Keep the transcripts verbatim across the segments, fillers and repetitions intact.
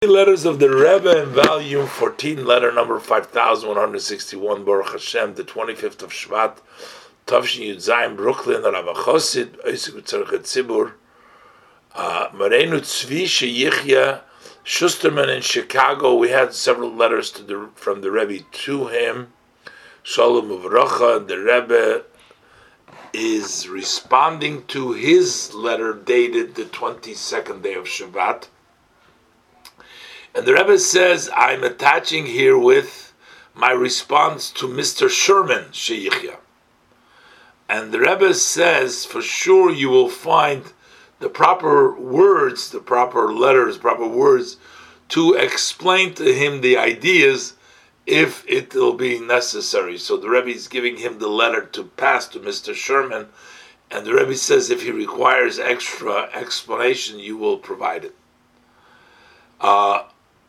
Letters of the Rebbe in volume fourteen, letter number five thousand one hundred sixty-one, Baruch Hashem, the twenty-fifth of Shvat, Tavshin Yud Zayin, Brooklyn, Rav Chosid, Oisik Tzarech Tzibur, Marenu Tzvi Sheyichya, Schusterman in Chicago. We had several letters to the, from the Rebbe to him. Shalom Uvracha, the Rebbe is responding to his letter dated the twenty-second day of Shabbat. And the Rebbe says, I'm attaching herewith my response to Mister Sherman Sheyichya. And the Rebbe says, for sure you will find the proper words, the proper letters, proper words to explain to him the ideas if it will be necessary. So the Rebbe is giving him the letter to pass to Mister Sherman. And the Rebbe says, if he requires extra explanation, you will provide it. Uh,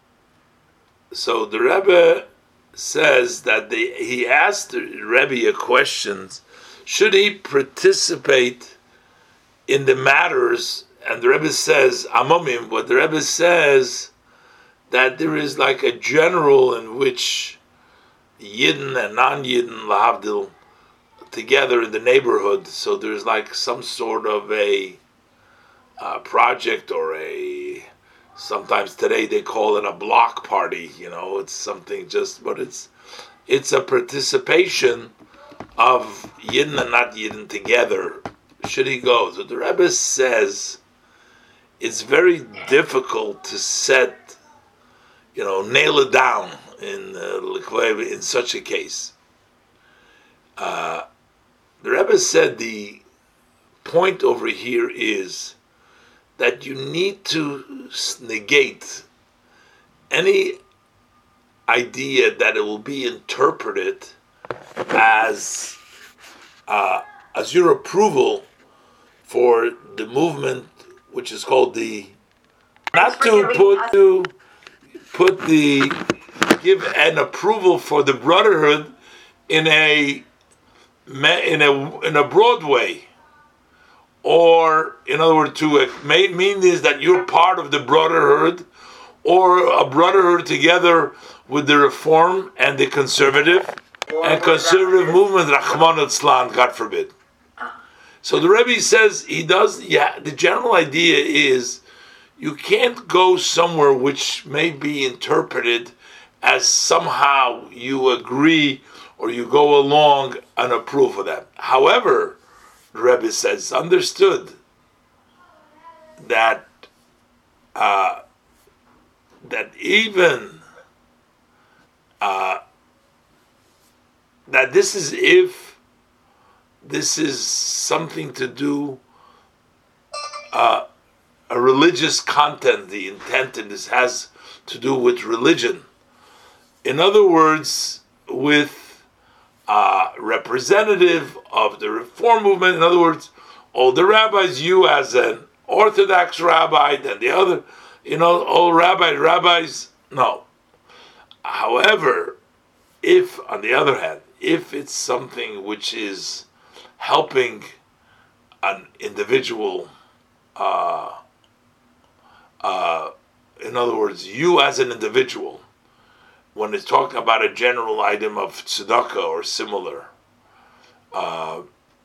So the Rebbe says that they, he asked the Rebbe a question: should he participate in the matters? And the Rebbe says, Amomim, but the Rebbe says that there is like a general in which Yidden and non-Yidden, lahavdil, together in the neighborhood. So there's like some sort of a uh, project or a... Sometimes today they call it a block party, you know, it's something just, but it's it's a participation of Yidden and not Yidden together. Should he go? So the Rebbe says it's very difficult to set, you know, nail it down in uh, in such a case. Uh, the Rebbe said the point over here is that you need to negate any idea that it will be interpreted as uh, as your approval for the movement, which is called the not to put to put the give an approval for the brotherhood in a in a in a broad way. Or, in other words, to mean this that you're part of the brotherhood, or a brotherhood together with the Reform and the Conservative, and Conservative movement, Rahman al-Islam, God forbid. So the Rebbe says, he does, yeah, the general idea is, you can't go somewhere which may be interpreted as somehow you agree, or you go along and approve of that. However, the Rebbe says, understood that uh, that even uh, that this is if this is something to do uh, a religious content. The intent in this has to do with religion. In other words, with Uh, representative of the Reform movement. In other words, all the rabbis, you as an Orthodox rabbi, then the other, you know, all rabbis, rabbis, no. However, if, on the other hand, if it's something which is helping an individual, uh, uh, in other words, you as an individual, when it's talking about a general item of tzedakah or similar, uh,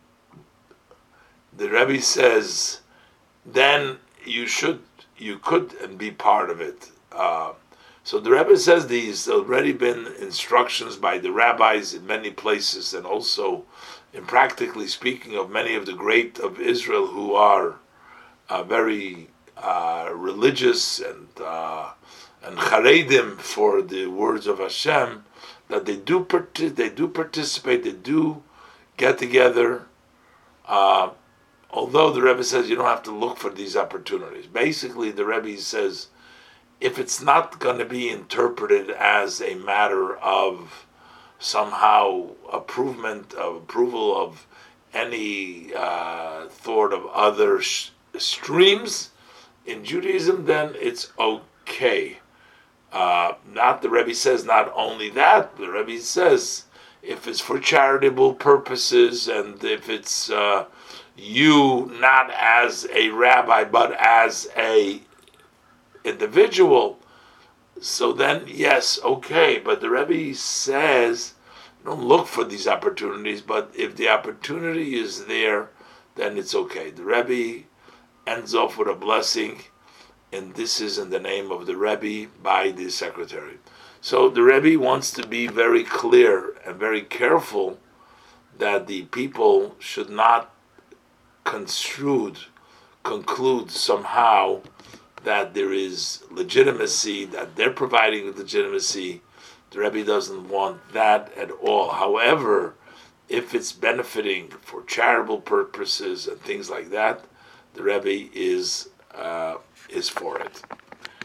the Rebbe says, then you should, you could and be part of it. Uh, so the Rebbe says these already been instructions by the rabbis in many places, and also, in practically speaking, of many of the great of Israel who are uh, very uh, religious and uh, and charedim for the words of Hashem, that they do partic- they do participate, they do get together. Uh, although the Rebbe says you don't have to look for these opportunities. Basically, the Rebbe says if it's not going to be interpreted as a matter of somehow approvement of approval of any uh, thought of other sh- streams in Judaism, then it's okay. Uh, not the Rebbe says not only that, the Rebbe says if it's for charitable purposes and if it's uh, you not as a rabbi but as a individual, So then, yes, okay, but the Rebbe says, don't look for these opportunities, but if the opportunity is there, then it's okay. The Rebbe ends off with a blessing, and this is in the name of the Rebbe by the secretary. So the Rebbe wants to be very clear and very careful that the people should not construed, conclude somehow that there is legitimacy, that they're providing legitimacy. The Rebbe doesn't want that at all. However, if it's benefiting for charitable purposes and things like that, the Rebbe is uh, is for it.